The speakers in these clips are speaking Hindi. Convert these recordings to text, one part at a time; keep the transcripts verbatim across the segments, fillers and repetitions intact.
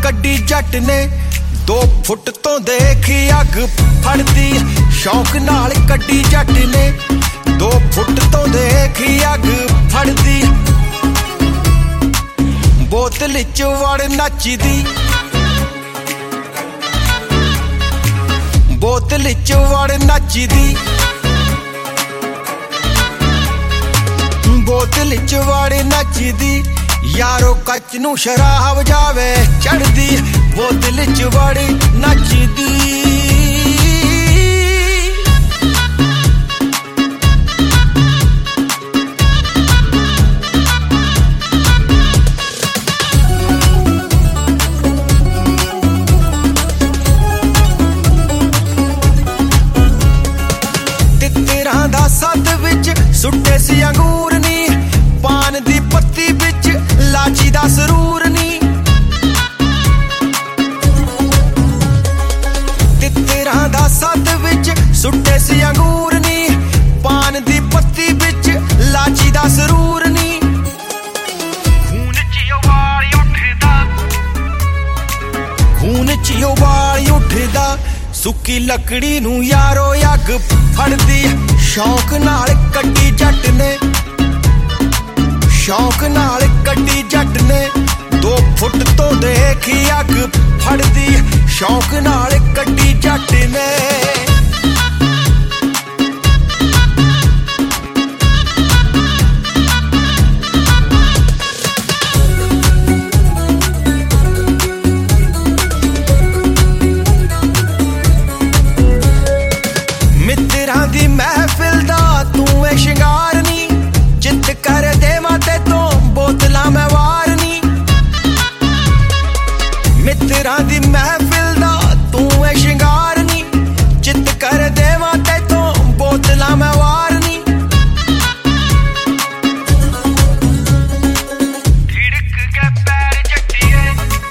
कड्डी जट ने दो फुट तो देखी अग फड़दी शौक नाल कड्डी जट ने दो फुट तो देखी अग फड़दी बोतल च वड़ नचदी बोतल च वड़ नचदी बोतल च वड़ नचदी यारो कच नू शराब जावे चढ़दी बोतल च वड़ नचदी सद विच सुट्टे सी अंगूर नी पान दी पत्ती विच लाची दा सरूर नी तितरां दा सद विच सुट्टे सी अंगूर नी पान दी पत्ती विच लाची दा सरूर नी खून च उबाल उठदा खून च उबाल उठदा सुक्की लकड़ी नू यारो अग फड़दी शौक नाल कड्डी जट ने शौक नाल कड्डी जट ने दो फुट तो देखी अग फड़दी शौक नाल कड्डी जट ने मित्रां दी महफिल दा तू ए शिंगार नी जित कर देवां ते तो बोतलां मैं वार नी मित्रां दी महफिल दा तू ए शिंगार नी जित कर देवां ते तो बोतलां मैं वार नी थिड़क गए पैर जट्टिए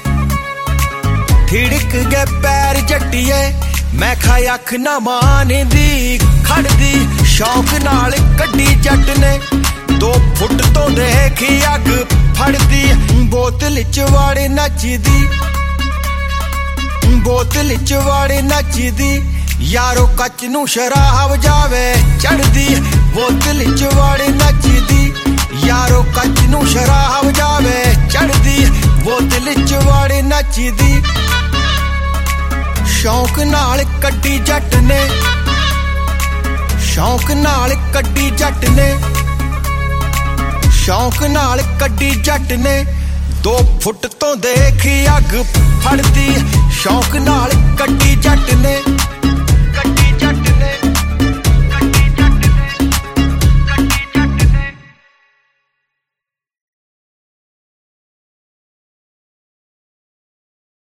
थिड़क गए पैर जट्टिए मैं खाई अख ना मानदी खड़दी शौक नाल कड्डी जट ने दो फुट तो देखी अग फड़दी बोतल च वड़ नचदी बोतल च वड़ नचदी यारो कच नू शराब जावे चढ़दी बोतल च वड़ नचदी यारो कच नू शराब जावे चढ़दी बोतल च वड़ नचदी शौक नाल कड्डी जट ने शौक नाल कड्डी जट ने शौक नाल कड्डी जट ने दो फुट तो देखी अग फड़दी शौक नाल कड्डी जट ने